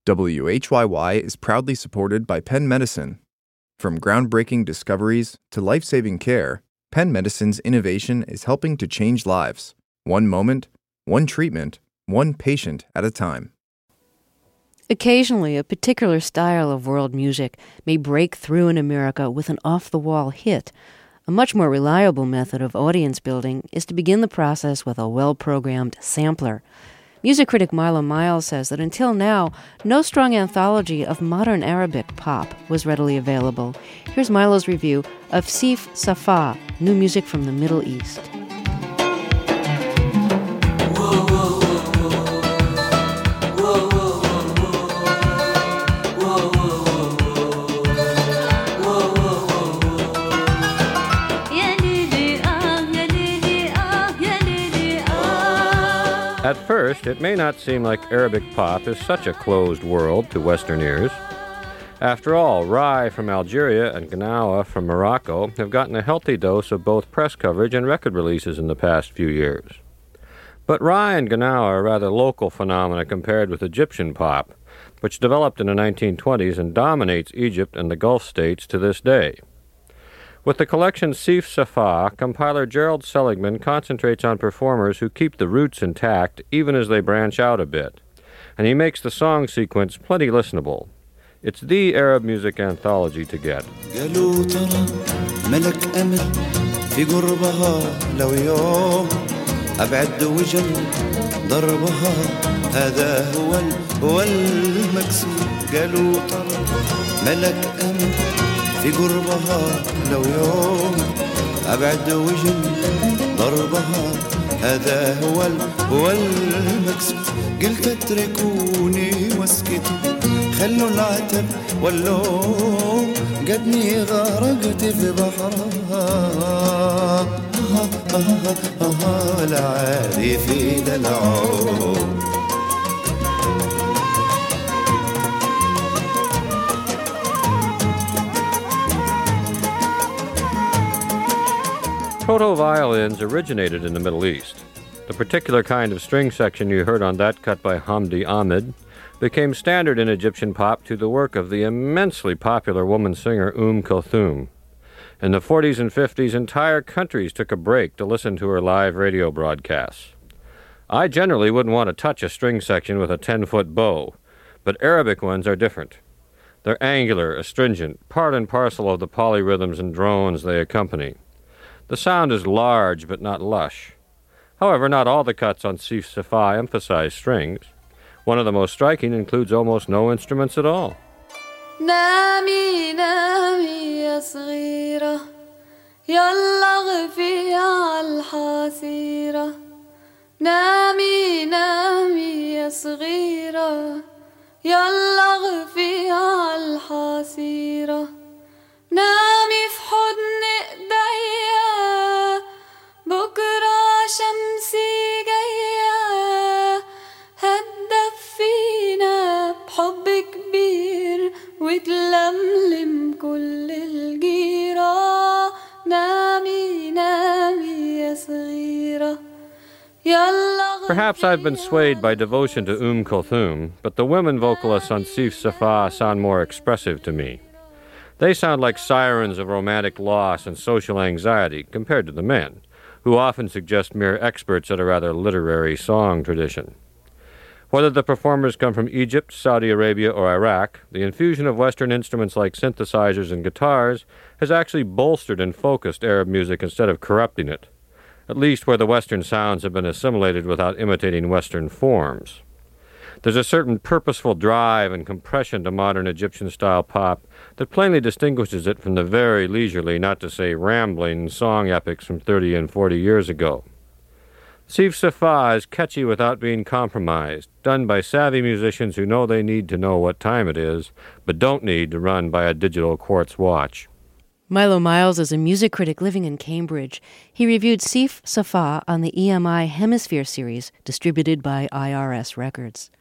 WHYY is proudly supported by Penn Medicine. From groundbreaking discoveries to life-saving care, Penn Medicine's innovation is helping to change lives, one moment, one treatment, one patient at a time. Occasionally, a particular style of world music may break through in America with an off-the-wall hit. A much more reliable method of audience building is to begin the process with a well-programmed sampler. Music critic Milo Miles says that until now, no strong anthology of modern Arabic pop was readily available. Here's Milo's review of Sif Safa, new music from the Middle East. At first, it may not seem like Arabic pop is such a closed world to Western ears. After all, Rai from Algeria and Gnawa from Morocco have gotten a healthy dose of both press coverage and record releases in the past few years. But Rai and Gnawa are rather local phenomena compared with Egyptian pop, which developed in the 1920s and dominates Egypt and the Gulf states to this day. With the collection Sif Safa, compiler Gerald Seligman concentrates on performers who keep the roots intact even as they branch out a bit, and he makes the song sequence plenty listenable. It's the Arab music anthology to get. في قربها لو يوم أبعد وجن ضربها هذا هو المكسب قلت اتركوني واسكتوا خلوا العتب واللوم قدني غرقت في بحرها لا عادي في دلعوم. Proto-violins originated in the Middle East. The particular kind of string section you heard on that cut by Hamdi Ahmed became standard in Egyptian pop to the work of the immensely popular woman singer Kulthum. In the 40s and 50s, entire countries took a break to listen to her live radio broadcasts. I generally wouldn't want to touch a string section with a 10-foot bow, but Arabic ones are different. They're angular, astringent, part and parcel of the polyrhythms and drones they accompany. The sound is large but not lush. However, not all the cuts on Sif Safa emphasize strings. One of the most striking includes almost no instruments at all. نامي نامي يا صغيرة يلا غفي عالحصيرة نامي نامي يا صغيرة يلا غفي عالحصيرة نامي في حضن ايديا بكرة شمسي جاية هتدفينا بحب كبير وتلملم كل الجيرة نامي نامي يا صغيرة يلا. Perhaps I've been swayed by devotion to Kulthum, but the women vocalists on Sif Safa sound more expressive to me. They sound like sirens of romantic loss and social anxiety compared to the men, who often suggest mere experts at a rather literary song tradition. Whether the performers come from Egypt, Saudi Arabia, or Iraq, the infusion of Western instruments like synthesizers and guitars has actually bolstered and focused Arab music instead of corrupting it, at least where the Western sounds have been assimilated without imitating Western forms. There's a certain purposeful drive and compression to modern Egyptian-style pop that plainly distinguishes it from the very leisurely, not to say rambling, song epics from 30 and 40 years ago. Sif Safa is catchy without being compromised, done by savvy musicians who know they need to know what time it is, but don't need to run by a digital quartz watch. Milo Miles is a music critic living in Cambridge. He reviewed Sif Safa on the EMI Hemisphere series, distributed by IRS Records.